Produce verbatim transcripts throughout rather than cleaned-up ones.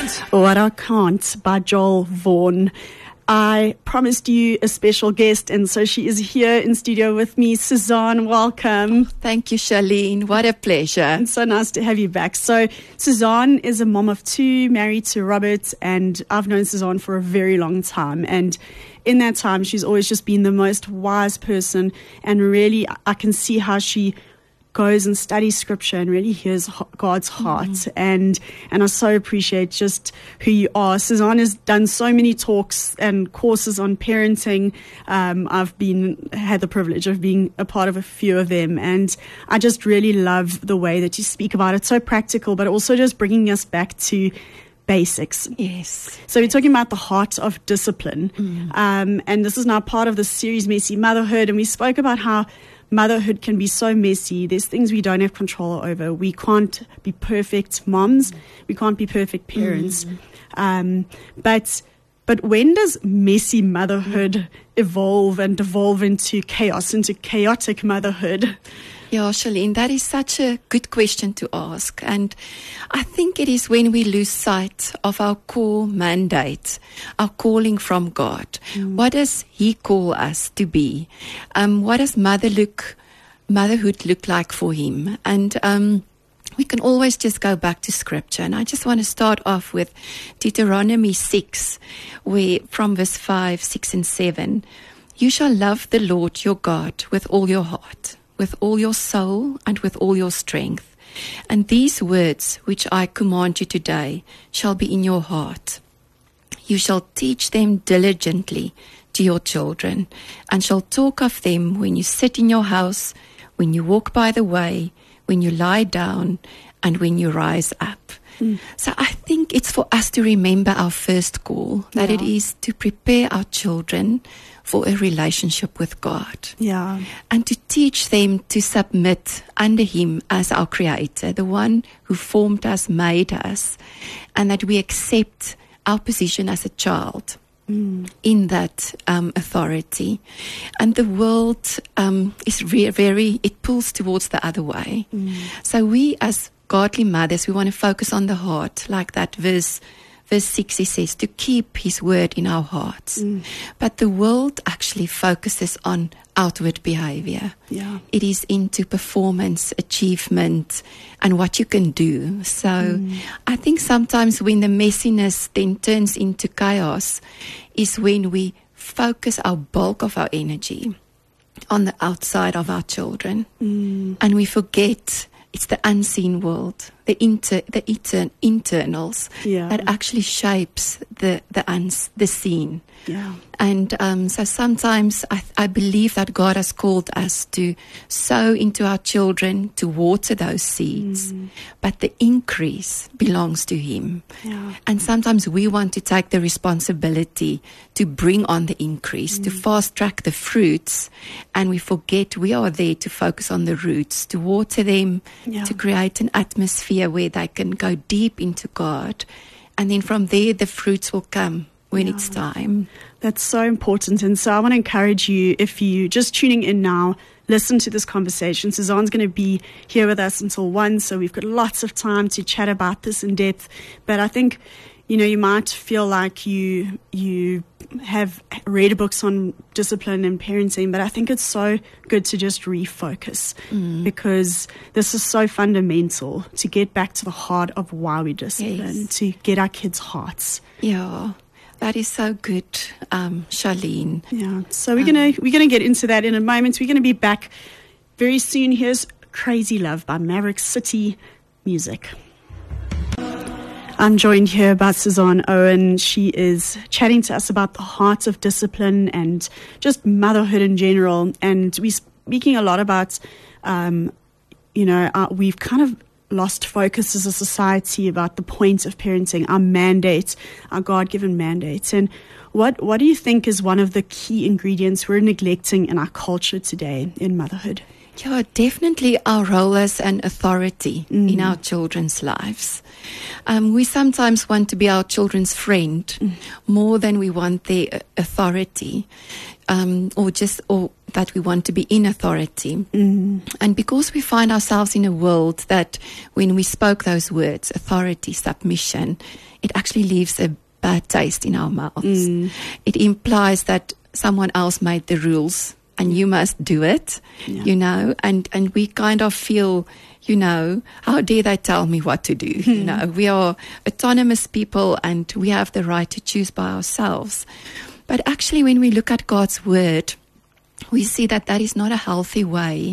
What I Can't by Joel Vaughan. I promised you a special guest, and so she is here in studio with me. Suzanne, welcome. Thank you, Charlene. What a pleasure. It's so nice to have you back. So Suzanne is a mom of two, married to Robert, and I've known Suzanne for a very long time. And in that time, she's always just been the most wise person, and really I can see how she goes and studies scripture and really hears God's heart. Mm-hmm. And and I so appreciate just who you are. Suzanne has done so many talks and courses on parenting. Um, I've been had the privilege of being a part of a few of them. And I just really love the way that you speak about it. So practical, but also just bringing us back to basics. Yes. So we're talking about the heart of discipline. Mm. Um, and this is now part of the series, Messy Motherhood. And we spoke about how motherhood can be so messy. There's things we don't have control over. We can't be perfect moms. Mm. We can't be perfect parents. Mm. Um, but but when does messy motherhood evolve and devolve into chaos, into chaotic motherhood? Yeah, Charlene, that is such a good question to ask. And I think it is when we lose sight of our core mandate, our calling from God. Mm. What does He call us to be? Um, what does mother look, motherhood look like for Him? And um, we can always just go back to Scripture. And I just want to start off with Deuteronomy six, where from verse five, six, and seven, you shall love the Lord your God with all your heart, with all your soul, and with all your strength. And these words which I command you today shall be in your heart. You shall teach them diligently to your children, and shall talk of them when you sit in your house, when you walk by the way, when you lie down, and when you rise up. Mm. So I think it's for us to remember our first call, that yeah. it is to prepare our children for a relationship with God. Yeah. And to teach them to submit under Him as our Creator, the one who formed us, made us, and that we accept our position as a child mm. in that um, authority. And the world um, is re- very, it pulls towards the other way. Mm. So we as godly mothers, we want to focus on the heart, like that verse Verse six, he says, to keep His word in our hearts. Mm. But the world actually focuses on outward behavior. Yeah. It is into performance, achievement, and what you can do. So mm. I think sometimes when the messiness then turns into chaos is when we focus our bulk of our energy on the outside of our children. Mm. And we forget it's the unseen world, the inter, the inter, internals yeah. that actually shapes the the uns, the seen. Yeah. And um, so sometimes I, I believe that God has called us to sow into our children, to water those seeds, mm. but the increase belongs to Him. Yeah. And sometimes we want to take the responsibility to bring on the increase, mm. to fast track the fruits, and we forget we are there to focus on the roots, to water them, yeah. to create an atmosphere where they can go deep into God, and then from there the fruits will come when yeah. it's time. That's so important. And so I want to encourage you, if you just tuning in now, listen to this conversation. Suzanne's going to be here with us until one, so we've got lots of time to chat about this in depth. But I think, you know, you might feel like you you have read books on discipline and parenting, but I think it's so good to just refocus mm. because this is so fundamental to get back to the heart of why we discipline, yes. to get our kids' hearts. Yeah. That is so good, um, Charlene. Yeah. So we're um, gonna we're gonna get into that in a moment. We're gonna be back very soon. Here's "Crazy Love" by Maverick City Music. I'm joined here by Suzanne Owen. She is chatting to us about the heart of discipline and just motherhood in general. And we're speaking a lot about, um, you know, uh, we've kind of lost focus as a society about the point of parenting, our mandate, our God-given mandate. And what what do you think is one of the key ingredients we're neglecting in our culture today in motherhood? Yeah, definitely our role as an authority Mm. in our children's lives. Um, we sometimes want to be our children's friend Mm. more than we want their uh, authority, um, or just or that we want to be in authority. Mm. And because we find ourselves in a world that when we spoke those words, authority, submission, it actually leaves a bad taste in our mouths. Mm. It implies that someone else made the rules and you must do it, Yeah. you know, and, and we kind of feel, you know, how dare they tell me what to do? You know, we are autonomous people and we have the right to choose by ourselves. But actually, when we look at God's word, we see that that is not a healthy way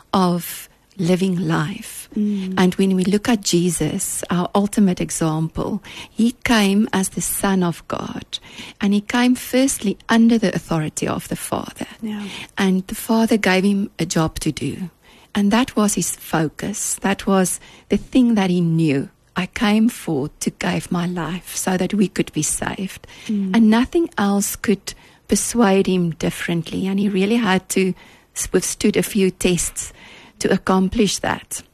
of living life. Mm. And when we look at Jesus, our ultimate example, he came as the Son of God. And he came firstly under the authority of the Father. Yeah. And the Father gave him a job to do. And that was his focus. That was the thing that he knew. I came for to give my life so that we could be saved. Mm. And nothing else could persuade him differently. And he really had to withstood a few tests to accomplish that.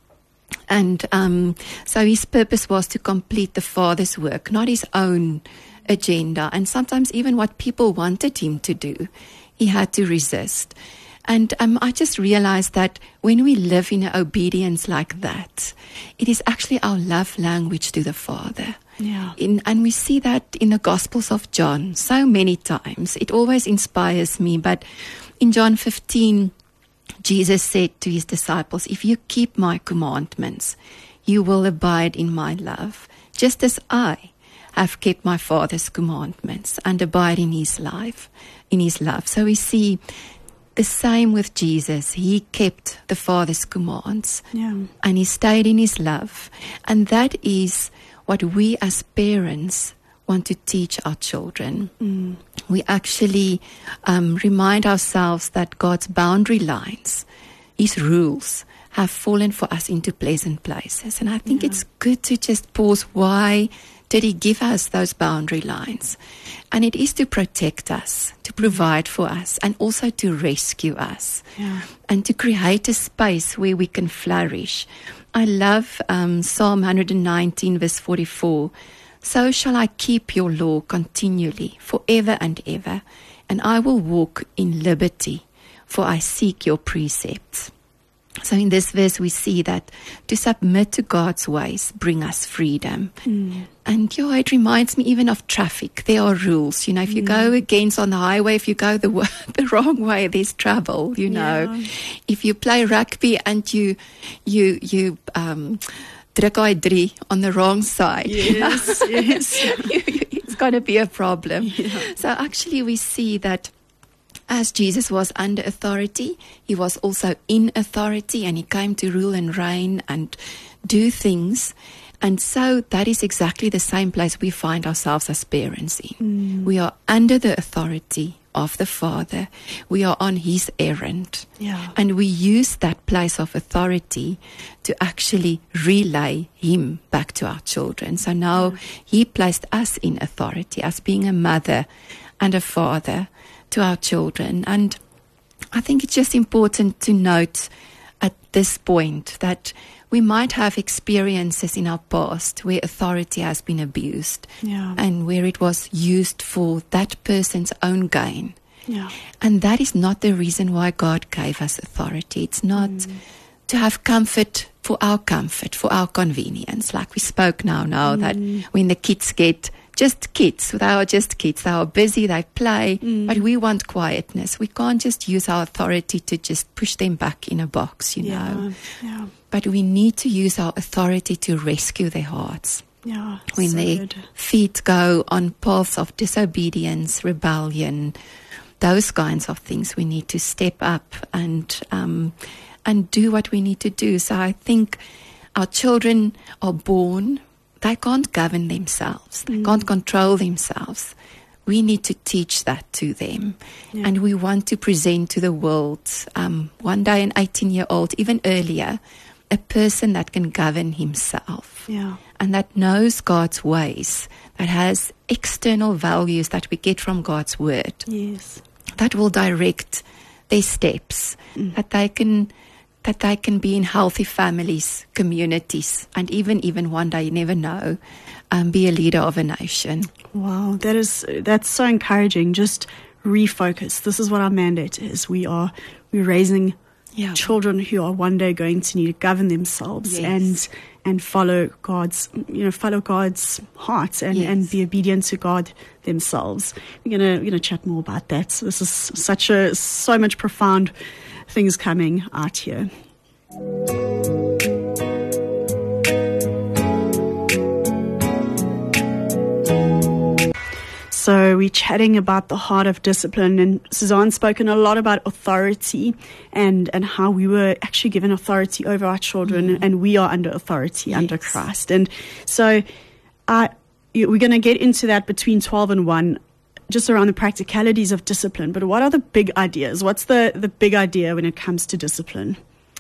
And um, so his purpose was to complete the Father's work, not his own agenda. And sometimes even what people wanted him to do, he had to resist. And um, I just realized that when we live in obedience like that, it is actually our love language to the Father. Yeah. In, and we see that in the Gospels of John so many times. It always inspires me. But in John fifteen, Jesus said to his disciples, if you keep my commandments, you will abide in my love, just as I have kept my Father's commandments and abide in his life, in his love. So we see the same with Jesus. He kept the Father's commands. Yeah. And he stayed in his love. And that is what we as parents want to teach our children. Mm. We actually um, remind ourselves that God's boundary lines, his rules, have fallen for us into pleasant places. And I think Yeah. it's good to just pause. Why did he give us those boundary lines? And it is to protect us, to provide for us, and also to rescue us. Yeah. And to create a space where we can flourish. I love um, Psalm one nineteen, verse forty-four. So shall I keep your law continually, forever and ever, and I will walk in liberty, for I seek your precepts. So in this verse we see that to submit to God's ways bring us freedom. Mm. And yeah, it reminds me even of traffic. There are rules. You know, if you go against on the highway, if you go the w- the wrong way, there's trouble, you know. Yeah. If you play rugby and you you you um druk hy drie on the wrong side. Yes, yes. It's going to be a problem. Yeah. So actually we see that as Jesus was under authority, he was also in authority, and he came to rule and reign and do things. And so that is exactly the same place we find ourselves as parents in. Mm. We are under the authority of the Father. We are on his errand. Yeah. And we use that place of authority to actually relay him back to our children. So now he placed us in authority as being a mother and a father to our children. And I think it's just important to note at this point that we might have experiences in our past where authority has been abused Yeah. and where it was used for that person's own gain. Yeah. And that is not the reason why God gave us authority. It's not mm. to have comfort for our comfort, for our convenience. Like we spoke now, now mm. that when the kids get just kids, they are just kids. They are busy, they play, mm. but we want quietness. We can't just use our authority to just push them back in a box, you Yeah. know. Yeah. But we need to use our authority to rescue their hearts. Yeah. When so their good. feet go on paths of disobedience, rebellion, those kinds of things, we need to step up and um, and do what we need to do. So I think our children are born, they can't govern themselves, they Mm. can't control themselves. We need to teach that to them. Yeah. And we want to present to the world, um, one day an eighteen-year-old, even earlier, a person that can govern himself. Yeah. And that knows God's ways, that has external values that we get from God's word, Yes. that will direct their steps, Mm. that they can that they can be in healthy families, communities, and even, even one day, you never know, um, be a leader of a nation. Wow, that is that's so encouraging. Just refocus. This is what our mandate is. We are we're raising yeah. children who are one day going to need to govern themselves yes. and and follow God's you know follow God's heart and, yes. and be obedient to God themselves. We're gonna we're gonna chat more about that. So this is such a so much profound things coming out here. So we're chatting about the heart of discipline, and Suzanne's spoken a lot about authority and, and how we were actually given authority over our children, mm. and we are under authority yes. under Christ. And so uh, we're going to get into that between twelve and one, just around the practicalities of discipline. But what are the big ideas? What's the, the big idea when it comes to discipline?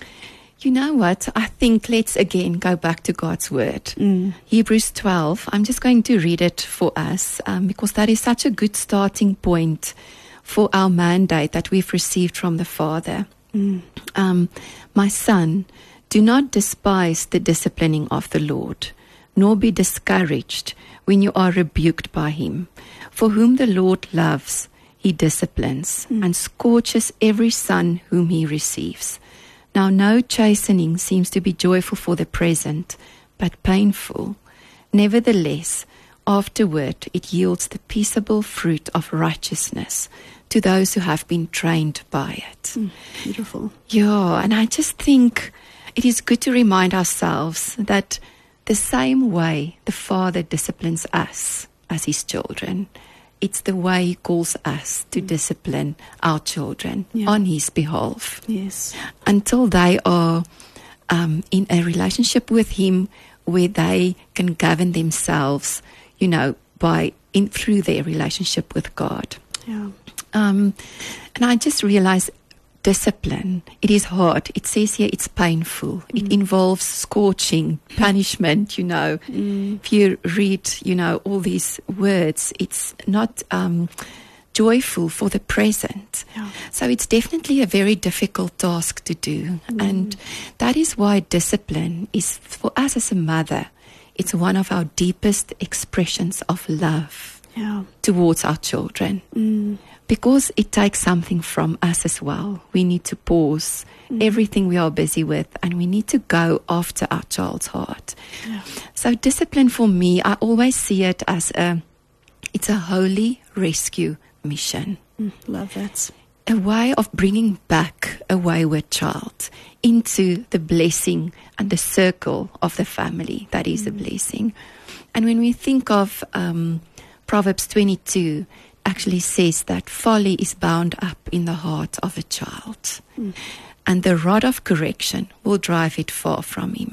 You know what? I think let's again go back to God's word. Mm. Hebrews twelve. I'm just going to read it for us um, because that is such a good starting point for our mandate that we've received from the Father. Mm. Um, My son, do not despise the disciplining of the Lord, nor be discouraged when you are rebuked by him. For whom the Lord loves, he disciplines mm. and scourges every son whom he receives. Now no chastening seems to be joyful for the present, but painful. Nevertheless, afterward it yields the peaceable fruit of righteousness to those who have been trained by it. Mm, beautiful. Yeah, and I just think it is good to remind ourselves that the same way the Father disciplines us as his children, it's the way he calls us to discipline our children yeah. on his behalf. Yes. Until they are um, in a relationship with him where they can govern themselves, you know, by in through their relationship with God. Yeah. Um, and I just realized discipline, it is hard. It says here it's painful. Mm. It involves scorching, punishment, you know. Mm. If you read, you know, all these words, it's not um, joyful for the present. Yeah. So it's definitely a very difficult task to do. Mm. And that is why discipline is, for us as a mother, it's one of our deepest expressions of love yeah. towards our children. Mm. Because it takes something from us as well. We need to pause mm. everything we are busy with, and we need to go after our child's heart. Yeah. So discipline for me, I always see it as a, it's a holy rescue mission. Mm, love that. A way of bringing back a wayward child into the blessing and the circle of the family that is mm. a blessing. And when we think of um, Proverbs twenty-two, actually says that folly is bound up in the heart of a child, mm. and the rod of correction will drive it far from him.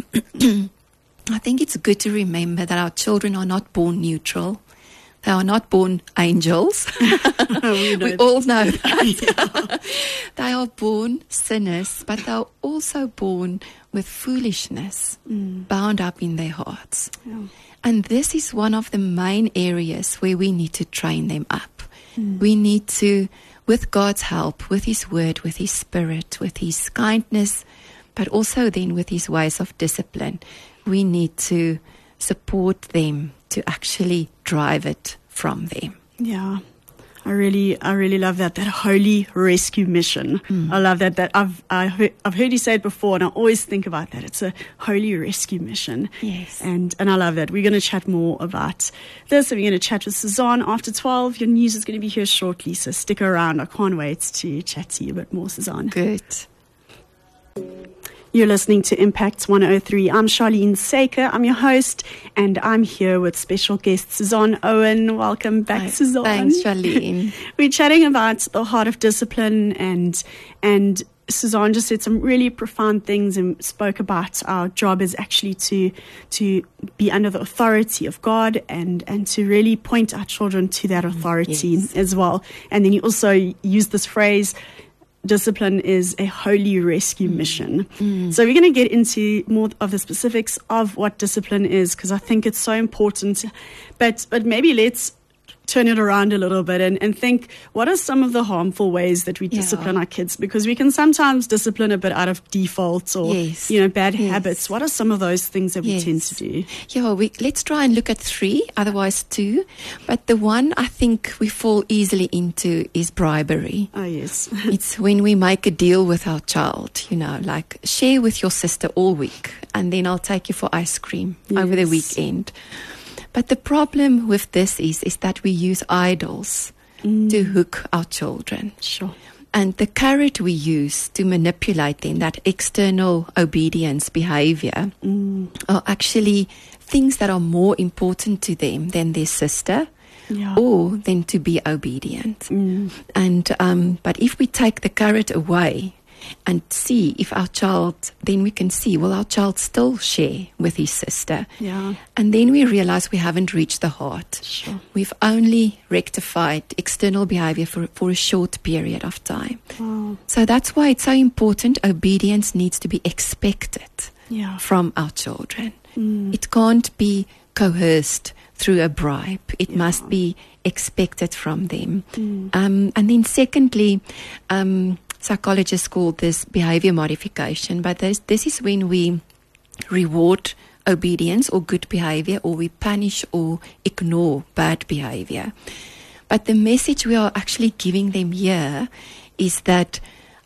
I think it's good to remember that our children are not born neutral. They are not born angels. we, we all know that. They are born sinners, but they are also born with foolishness mm. bound up in their hearts. Yeah. And this is one of the main areas where we need to train them up. Mm. We need to, with God's help, with his word, with his spirit, with his kindness, but also then with his ways of discipline, we need to support them to actually drive it from them. Yeah. I really, I really love that, that holy rescue mission. Mm. I love that, that I've, I heard, I've heard you say it before, and I always think about that. It's a holy rescue mission. Yes. And, and I love that. We're going to chat more about this, and we're going to chat with Suzanne after twelve. Your news is going to be here shortly, so stick around. I can't wait to chat to you a bit more, Suzanne. Good. You're listening to Impact one oh three. I'm Charlene Saker. I'm your host, and I'm here with special guest Suzanne Owen. Welcome back, Hi. Suzanne. Thanks, Charlene. We're chatting about the heart of discipline, and and Suzanne just said some really profound things and spoke about our job is actually to to be under the authority of God and and to really point our children to that authority yes. as well. And then you also used this phrase, discipline is a holy rescue mission. Mm. So we're going to get into more of the specifics of what discipline is, because I think it's so important. But but maybe let's turn it around a little bit and, and think, what are some of the harmful ways that we Yeah. discipline our kids? Because we can sometimes discipline a bit out of default or, Yes. you know, bad Yes. habits. What are some of those things that we Yes. tend to do? Yeah, we, let's try and look at three, otherwise two. But the one I think we fall easily into is bribery. Oh, yes. It's when we make a deal with our child, you know, like share with your sister all week and then I'll take you for ice cream over the Yes. weekend. But the problem with this is, is that we use idols to hook our children. Sure. And the carrot we use to manipulate them, that external obedience behavior, are actually things that are more important to them than their sister Yeah. or than to be obedient. And um, but if we take the carrot away and see if our child, then we can see, will our child still share with his sister? Yeah. And then we realize we haven't reached the heart. Sure. We've only rectified external behavior for, for a short period of time. Wow. So that's why it's so important. Obedience needs to be expected Yeah. from our children. It can't be coerced through a bribe. It must be expected from them. Um, and then secondly, um, psychologists call this behavior modification, but this, this is when we reward obedience or good behavior, or we punish or ignore bad behavior. But the message we are actually giving them here is that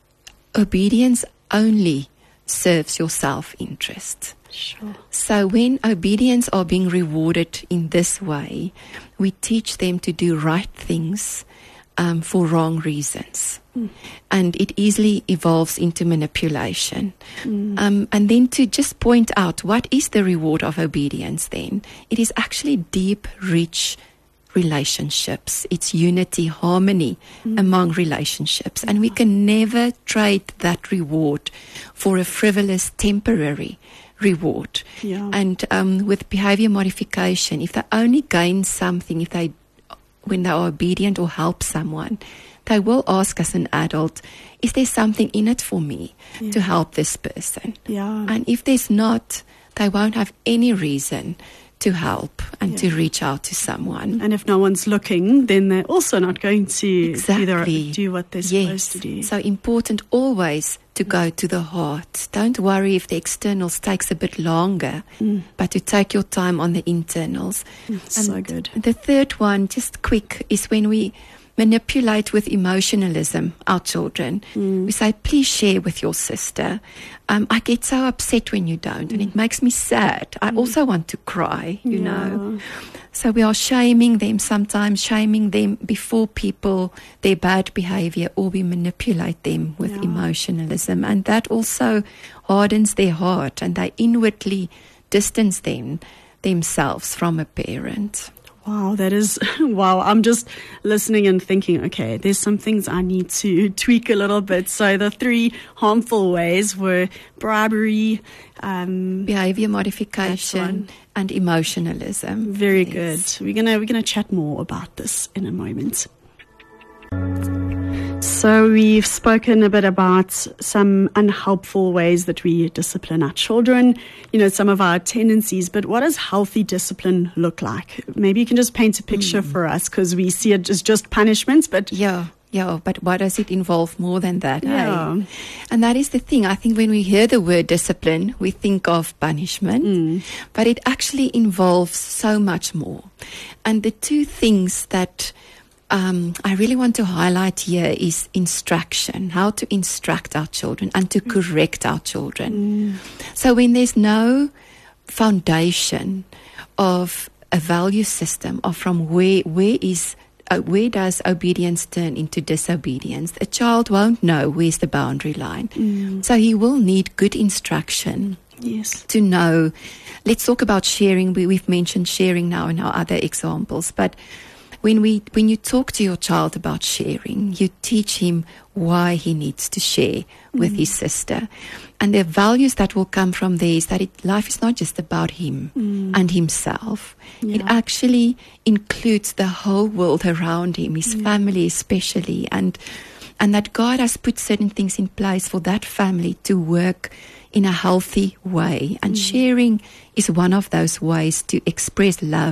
obedience only serves your self-interest. Sure. So when obedience are being rewarded in this way, we teach them to do right things um, for wrong reasons. And it easily evolves into manipulation. Um, and then to just point out, what is the reward of obedience then? It is actually deep, rich relationships. It's unity, harmony among relationships. And we can never trade that reward for a frivolous, temporary reward. Yeah. And um, with behavior modification, if they only gain something, if they, when they are obedient or help someone, they will ask as an adult, is there something in it for me Yeah. to help this person? Yeah. And if there's not, they won't have any reason to help and to Yeah. reach out to someone. And if no one's looking, then they're also not going to either Exactly. do what they're Yes. supposed to do. So important always to go to the heart. Don't worry if the externals takes a bit longer, but to take your time on the internals. so And good. The third one, just quick, is when we manipulate with emotionalism our children. We say, please share with your sister. Um, I get so upset when you don't, and it makes me sad. I also want to cry, you Yeah. know. So we are shaming them sometimes, shaming them before people, their bad behavior, or we manipulate them with Yeah. emotionalism. And that also hardens their heart, and they inwardly distance them themselves from a parent. Wow, that is, wow. I'm just listening and thinking, okay, there's some things I need to tweak a little bit. So the three harmful ways were bribery, um, Behavior That's modification one. and emotionalism. very Yes. good. We're gonna we're gonna chat more about this in a moment. So we've spoken a bit about some unhelpful ways that we discipline our children, you know, some of our tendencies, but what does healthy discipline look like? Maybe you can just paint a picture for us, because we see it as just punishments, but Yeah, yeah, but what does it involve more than that? eh? Yeah. And that is the thing. I think when we hear the word discipline, we think of punishment, but it actually involves so much more. And the two things that um, I really want to highlight here is instruction, how to instruct our children and to correct our children. So when there's no foundation of a value system, or from where where is uh, where does obedience turn into disobedience, a child won't know where's the boundary line. So he will need good instruction yes. to know. Let's talk about sharing. We, we've mentioned sharing now in our other examples, but when we when you talk to your child about sharing, you teach him why he needs to share with his sister. And the values that will come from there is that it, life is not just about him and himself. It Yeah. actually includes the whole world around him, his family especially, and and that God has put certain things in place for that family to work in a healthy way. And sharing is one of those ways to express love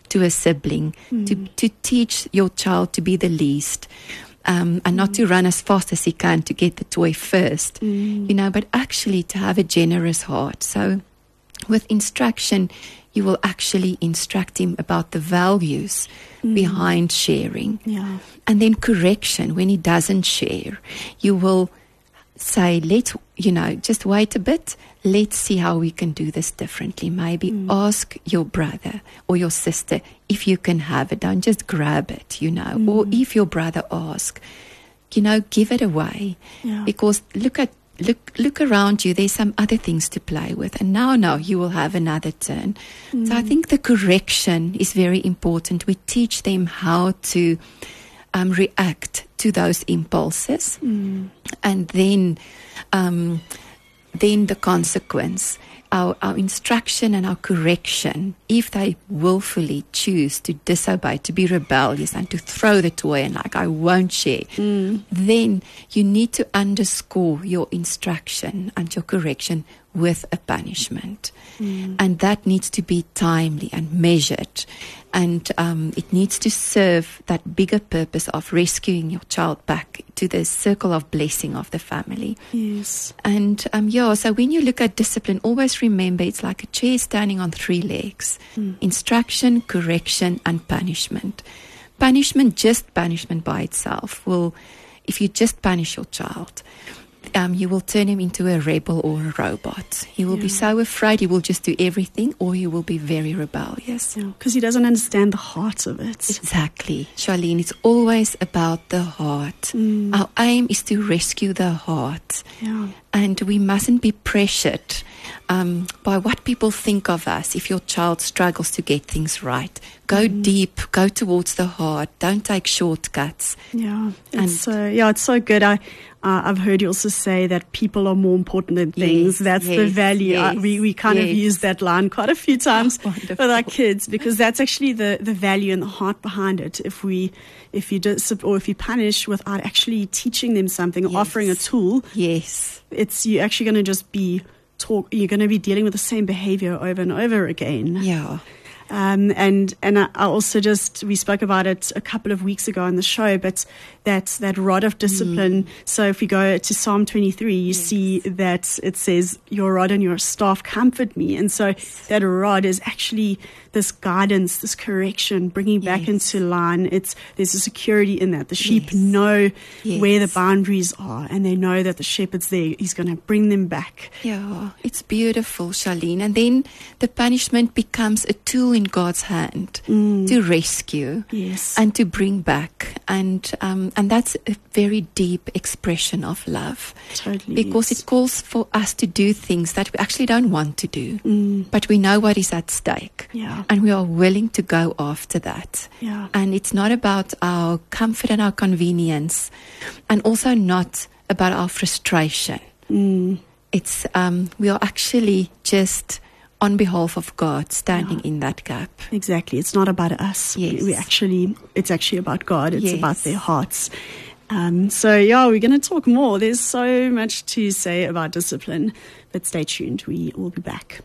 to a sibling, mm. to, to teach your child to be the least. Um, and not mm. to run as fast as he can to get the toy first, mm. you know, but actually to have a generous heart. So with instruction, you will actually instruct him about the values mm. behind sharing. Yeah. And then correction, when he doesn't share, you will say, let's, you know, just wait a bit. Let's see how we can do this differently. Maybe mm. ask your brother or your sister if you can have it. Don't just grab it, you know. Mm. Or if your brother asks, you know, give it away. Yeah. Because look at look look around you. There's some other things to play with. And now, now you will have another turn. Mm. So I think the correction is very important. We teach them how to um, react to those impulses. Mm. And then... Um, then the consequence, our, our instruction and our correction, if they willfully choose to disobey, to be rebellious and to throw the toy and like, I won't share, mm. then you need to underscore your instruction and your correction with a punishment. Mm. And that needs to be timely and measured. And um, it needs to serve that bigger purpose of rescuing your child back to the circle of blessing of the family. Yes. And um, yeah, so when you look at discipline, always remember it's like a chair standing on three legs. Mm. Instruction, correction, and punishment. Punishment, just punishment by itself will, if you just punish your child, Um, you will turn him into a rebel or a robot. He will yeah. be so afraid he will just do everything, or he will be very rebellious. Because yeah, he doesn't understand the heart of it. Exactly. Charlene, it's always about the heart. Mm. Our aim is to rescue the heart. Yeah. And we mustn't be pressured um, by what people think of us if your child struggles to get things right. Go mm. deep, go towards the heart. Don't take shortcuts. Yeah, it's, uh, yeah, it's so good. I, uh, I've heard you also say that people are more important than things. Yes, that's yes, the value. yes, uh, we we kind yes. of use that line quite a few times oh, with our kids, because that's actually the, the value and the heart behind it. If we if you dis- or if you punish without actually teaching them something, or yes. offering a tool, yes, it's you're actually going to just be talk. You're going to be dealing with the same behavior over and over again. Yeah. Um, and and I also just, we spoke about it a couple of weeks ago on the show, but that that rod of discipline. Mm. So if we go to Psalm twenty-three, you yes. see that it says, your rod and your staff comfort me. And so that rod is actually this guidance, this correction, bringing back yes. into line. It's there's a security in that. The sheep yes. know yes. where the boundaries are, and they know that the shepherd's there. He's going to bring them back. Yeah, it's beautiful, Charlene. And then the punishment becomes a tool in God's hand mm. to rescue yes. and to bring back. And um, and that's a very deep expression of love. Totally. Because yes. it calls for us to do things that we actually don't want to do. Mm. But we know what is at stake. Yeah. And we are willing to go after that. Yeah. And it's not about our comfort and our convenience, and also not about our frustration. Mm. It's um, we are actually just on behalf of God standing yeah. in that gap. Exactly. It's not about us. Yes. We, we actually, it's actually about God. It's yes. about their hearts. Um, so yeah, we're going to talk more. There's so much to say about discipline, but stay tuned. We will be back.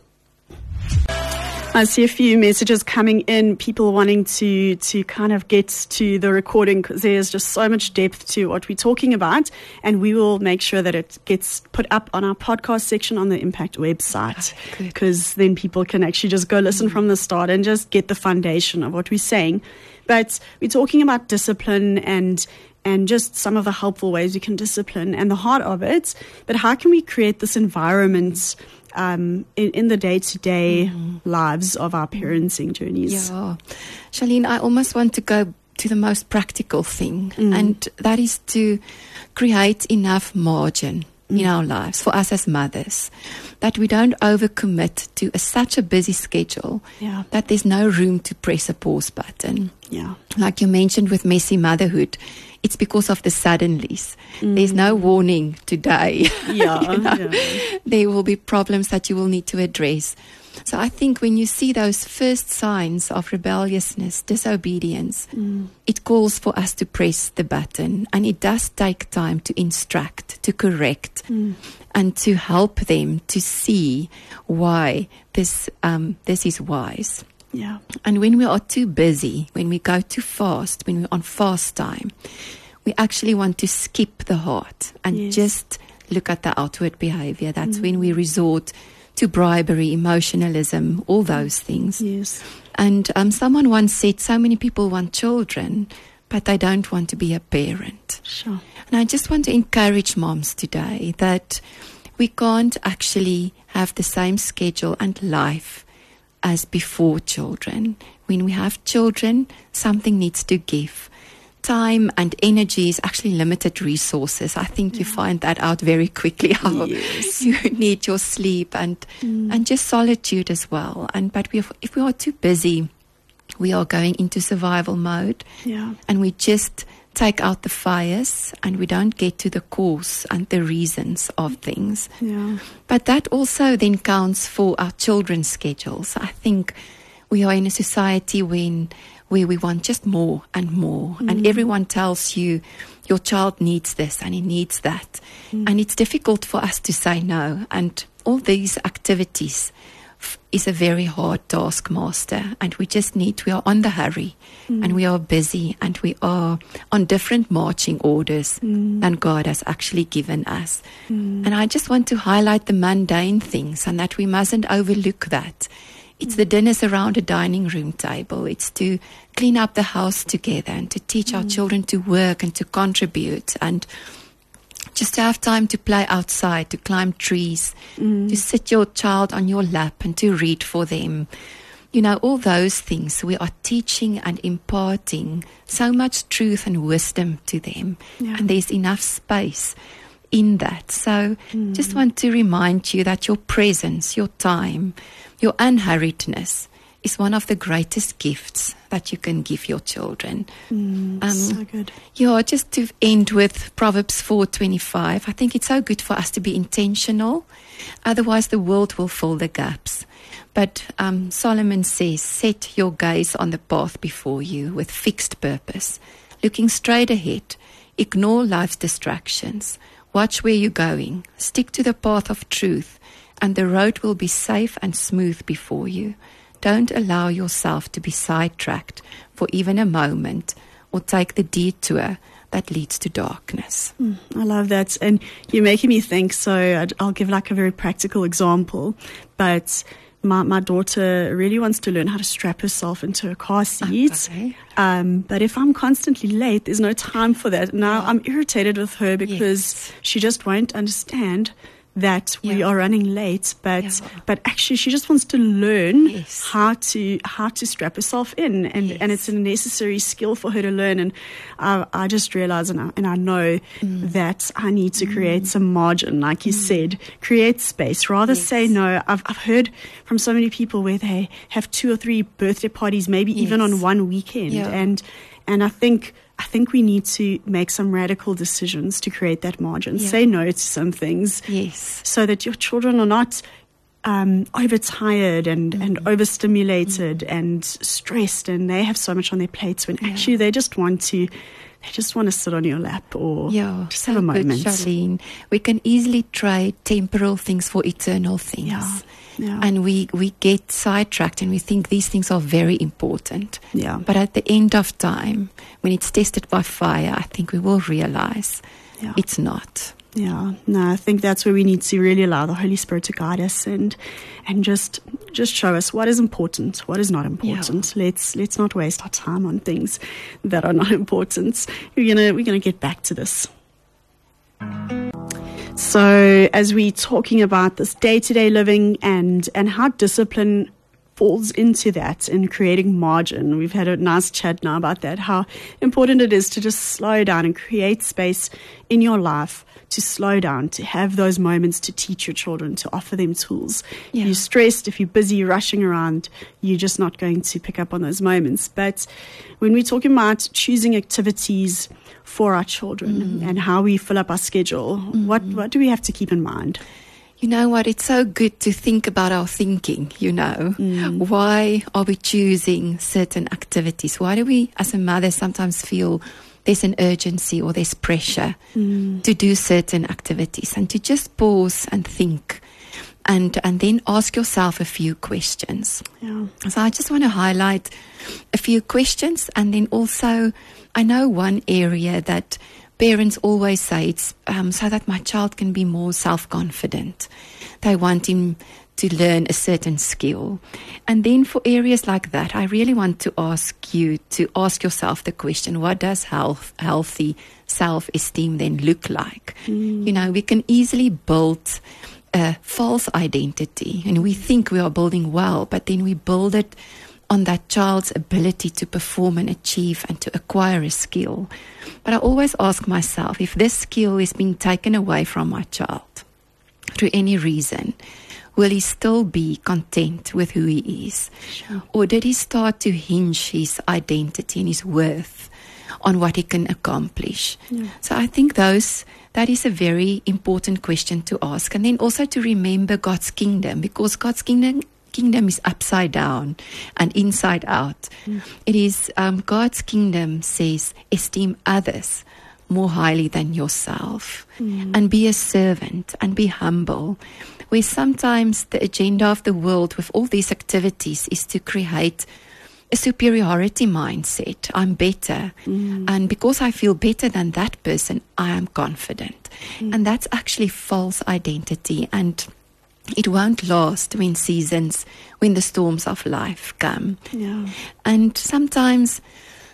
I see a few messages coming in, people wanting to to kind of get to the recording, because there's just so much depth to what we're talking about, and we will make sure that it gets put up on our podcast section on the Impact website, because then people can actually just go listen mm-hmm. from the start and just get the foundation of what we're saying. But we're talking about discipline and and just some of the helpful ways we can discipline and the heart of it. But how can we create this environment um, in, in the day-to-day mm-hmm. lives of our parenting journeys? Yeah. Charlene, I almost want to go to the most practical thing, mm. and that is to create enough margin mm. in our lives for us as mothers, that we don't overcommit to a, such a busy schedule yeah. that there's no room to press a pause button. Yeah. Like you mentioned with messy motherhood, it's because of the suddenlies. Mm. There's no warning today. Yeah, you know? yeah. There will be problems that you will need to address. So I think when you see those first signs of rebelliousness, disobedience, mm. it calls for us to press the button. And it does take time to instruct, to correct, mm. and to help them to see why this um, this is wise. Yeah. And when we are too busy, when we go too fast, when we're on fast time, we actually want to skip the heart and Yes. just look at the outward behavior. That's mm. when we resort to bribery, emotionalism, all those things. Yes. And um, someone once said, so many people want children, but they don't want to be a parent. Sure. And I just want to encourage moms today that we can't actually have the same schedule and life as before children. When we have children, something needs to give. Time and energy is actually limited resources. I think yeah. you find that out very quickly, how yes. you need your sleep and mm. and just solitude as well. And but we have, if we are too busy, we are going into survival mode, yeah. and we just take out the fires and we don't get to the cause and the reasons of things. Yeah. But that also then counts for our children's schedules. I think we are in a society when where we want just more and more. Mm. And everyone tells you your child needs this and he needs that. Mm. And it's difficult for us to say no. And all these activities f- is a very hard taskmaster. And we just need, we are on the hurry mm. and we are busy and we are on different marching orders mm. than God has actually given us. Mm. And I just want to highlight the mundane things and that we mustn't overlook that. It's the dinners around a dining room table. It's to clean up the house together and to teach mm. our children to work and to contribute and just to have time to play outside, to climb trees, mm. to sit your child on your lap and to read for them. You know, all those things. We are teaching and imparting so much truth and wisdom to them. Yeah. And there's enough space in that. So mm. just want to remind you that your presence, your time, your unhurriedness is one of the greatest gifts that you can give your children. Mm, um, so good. Yeah, just to end with Proverbs four twenty-five, I think it's so good for us to be intentional. Otherwise, the world will fill the gaps. But um, Solomon says, set your gaze on the path before you with fixed purpose, looking straight ahead. Ignore life's distractions. Watch where you're going. Stick to the path of truth, and the road will be safe and smooth before you. Don't allow yourself to be sidetracked for even a moment or take the detour that leads to darkness. Mm, I love that. And you're making me think, so I'd, I'll give like a very practical example, but my, my daughter really wants to learn how to strap herself into a car seat. Okay. Um, but if I'm constantly late, there's no time for that. Now yeah. I'm irritated with her because yes. she just won't understand that yeah. we are running late, but yeah. but actually she just wants to learn yes. how to how to strap herself in, and yes. and it's a necessary skill for her to learn. And I, I just realize and I, and I know mm. that I need to create mm. some margin, like you mm. said, create space. Rather yes. say no. I've I've heard from so many people where they have two or three birthday parties, maybe yes. even on one weekend, yeah. and and I think. I think we need to make some radical decisions to create that margin. Yeah. Say no to some things, yes, so that your children are not um, overtired and, mm. and overstimulated mm. and stressed, and they have so much on their plates when yeah. actually they just want to. They just want to sit on your lap or yeah, just so have a moment. Good, Charlene. We can easily trade temporal things for eternal things. Yeah. Yeah. And we, we get sidetracked and we think these things are very important. Yeah. But at the end of time, when it's tested by fire, I think we will realize yeah. it's not. Yeah, no, I think that's where we need to really allow the Holy Spirit to guide us and and just just show us what is important, what is not important. Yeah. Let's let's not waste our time on things that are not important. We're gonna we're gonna get back to this. So as we're talking about this day-to-day living and and how discipline falls into that in creating margin. We've had a nice chat now about that, how important it is to just slow down and create space in your life to slow down, to have those moments to teach your children, to offer them tools. Yeah. If you're stressed, if you're busy rushing around, you're just not going to pick up on those moments. But when we're talking about choosing activities for our children mm. and how we fill up our schedule, mm. what, what do we have to keep in mind? You know what? It's so good to think about our thinking, you know. Mm. Why are we choosing certain activities? Why do we, as a mother, sometimes feel there's an urgency or there's pressure mm. to do certain activities, and to just pause and think. And, and then ask yourself a few questions. Yeah. So I just want to highlight a few questions, and then also I know one area that parents always say it's um, so that my child can be more self-confident. They want him to learn a certain skill. And then for areas like that, I really want to ask you to ask yourself the question, what does health, healthy self-esteem then look like? Mm. You know, we can easily build a false identity, and we think we are building well, but then we build it on that child's ability to perform and achieve and to acquire a skill. But I always ask myself, if this skill is being taken away from my child through any reason, will he still be content with who he is? Sure. Or did he start to hinge his identity and his worth on what he can accomplish? Yeah. So I think those that is a very important question to ask. And then also to remember God's kingdom, because God's kingdom kingdom is upside down and inside out. Mm. It is um, God's kingdom says, esteem others more highly than yourself, mm. and be a servant and be humble. Where sometimes the agenda of the world with all these activities is to create a superiority mindset. I'm better. Mm. And because I feel better than that person, I am confident. Mm. And that's actually false identity. And it won't last when seasons, when the storms of life come. Yeah. And sometimes,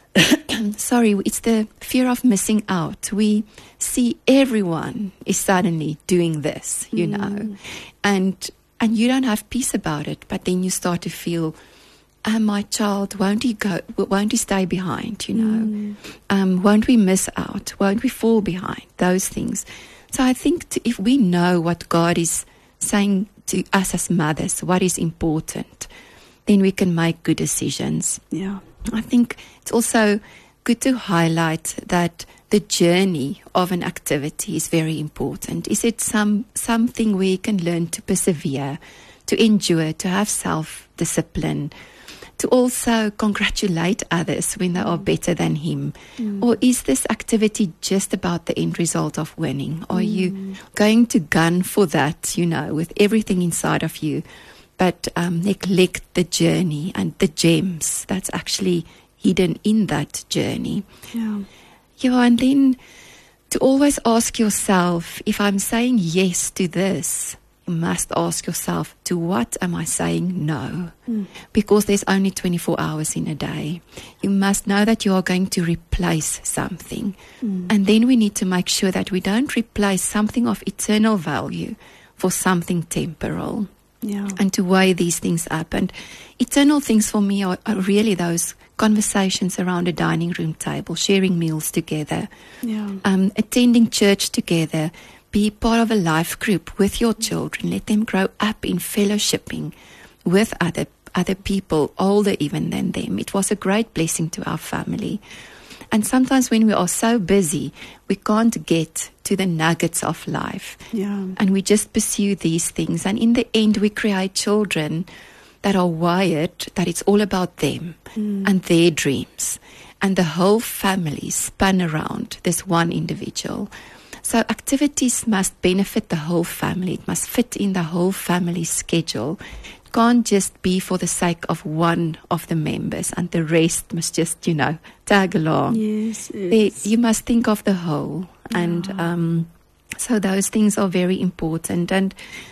sorry, it's the fear of missing out. We see everyone is suddenly doing this, you mm. know, and and you don't have peace about it. But then you start to feel, Uh, my child, won't he go? Won't he stay behind? You know, mm. um, won't we miss out? Won't we fall behind? Those things. So I think to, if we know what God is saying to us as mothers, what is important, then we can make good decisions. Yeah, I think it's also good to highlight that the journey of an activity is very important. Is it some something where you can learn to persevere, to endure, to have self-discipline? To also congratulate others when they are better than him? Mm. Or is this activity just about the end result of winning? Are mm. you going to gun for that, you know, with everything inside of you, but um, neglect the journey and the gems that's actually hidden in that journey? Yeah. Yeah, and then to always ask yourself, if I'm saying yes to this, you must ask yourself, to what am I saying no? Mm. Because there's only twenty-four hours in a day. You must know that you are going to replace something. Mm. And then we need to make sure that we don't replace something of eternal value for something temporal. Yeah. And to weigh these things up. And eternal things for me are, are really those conversations around a dining room table, sharing meals together, yeah. um, attending church together. Be part of a life group with your children. Let them grow up in fellowshipping with other other people, older even than them. It was a great blessing to our family. And sometimes when we are so busy, we can't get to the nuggets of life. Yeah. And we just pursue these things. And in the end, we create children that are wired that it's all about them mm. and their dreams. And the whole family spun around this one individual. So activities must benefit the whole family. It must fit in the whole family schedule. It can't just be for the sake of one of the members and the rest must just, you know, tag along. Yes, yes. They, you must think of the whole. Yeah. And um, so those things are very important. And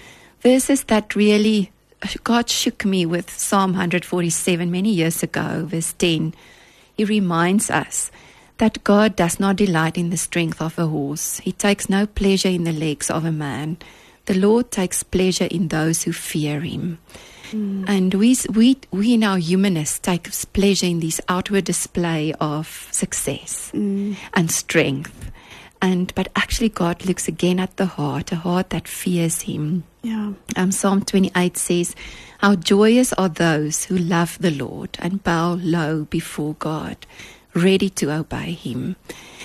verses that really, God shook me with Psalm one forty-seven many years ago, verse ten. He reminds us that God does not delight in the strength of a horse. He takes no pleasure in the legs of a man. The Lord takes pleasure in those who fear him. Mm. And we, we, we in our humanness take pleasure in this outward display of success mm. and strength. And but actually God looks again at the heart, a heart that fears him. Yeah. Um, Psalm twenty-eight says, how joyous are those who love the Lord and bow low before God, ready to obey him.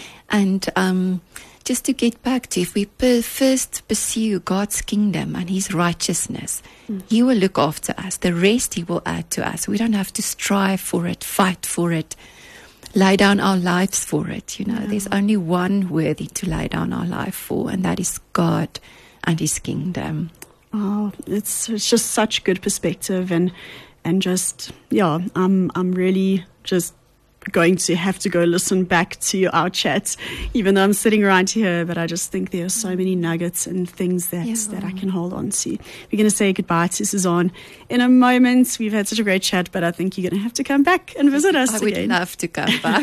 And um, just to get back to, if we per- first pursue God's kingdom and his righteousness, mm. he will look after us. The rest he will add to us. We don't have to strive for it, fight for it, lay down our lives for it. You know, yeah. There's only one worthy to lay down our life for, and that is God and his kingdom. Oh, it's it's just such good perspective, and and just yeah, I'm I'm really just going to have to go listen back to our chat, even though I'm sitting right here. But I just think there are so many nuggets and things that Yeah. that I can hold on to. We're going to say goodbye to Suzanne in a moment. We've had such a great chat, but I think you're going to have to come back and visit us I would again. love to come back.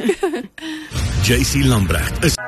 J C Lambrecht is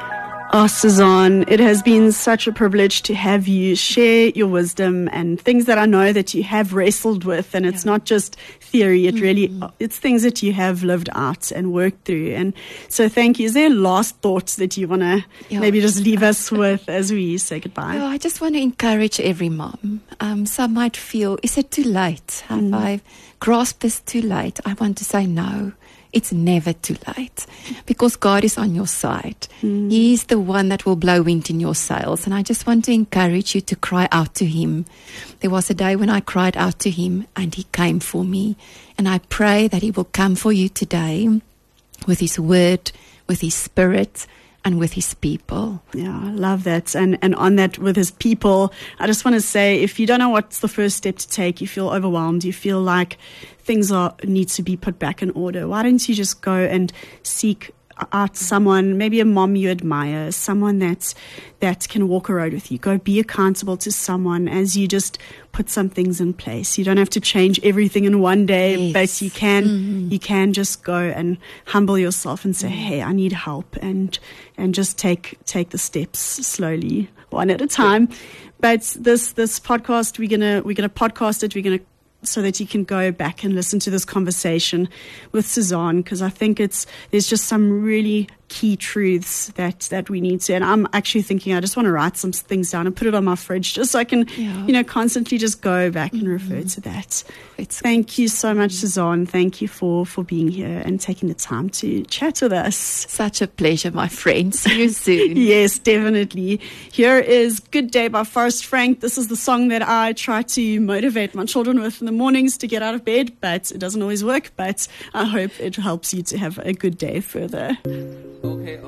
Oh, Suzanne, it has been such a privilege to have you share your wisdom and things that I know that you have wrestled with. And it's Yeah. not just theory, it really, it's things that you have lived out and worked through. And so thank you. Is there last thoughts that you want to Yeah. maybe just leave us with as we say goodbye? Oh, I just want to encourage every mom. Um, some might feel, is it too late? Have I grasped this too late? I want to say no. It's never too late because God is on your side. He's the one that will blow wind in your sails. And I just want to encourage you to cry out to Him. There was a day when I cried out to Him and He came for me. And I pray that He will come for you today with His word, with His Spirit, and with His people. Yeah, I love that. And and on that, with His people, I just want to say, if you don't know what's the first step to take, you feel overwhelmed, you feel like things are need to be put back in order, why don't you just go and seek out someone, maybe a mom you admire, someone that's, that can walk a road with you. Go be accountable to someone as you just put some things in place. You don't have to change everything in one day, Yes. but you can Mm-hmm. you can just go and humble yourself and say, hey, I need help, and and just take take the steps slowly, one at a time. But this this podcast, we're gonna we're gonna podcast it. We're gonna so that you can go back and listen to this conversation with Suzanne, because I think it's there's just some really key truths that that we need to. And I'm actually thinking I just want to write some things down and put it on my fridge just so I can, Yeah. you know, constantly just go back and refer to that. It's Thank you so much, Suzanne. Thank you for for being here and taking the time to chat with us. such a pleasure, my friend. See you soon. Yes, definitely. Here is Good Day by Forrest Frank. This is the song that I try to motivate my children with in the mornings to get out of bed, but it doesn't always work. But I hope it helps you to have a good day further. Okay.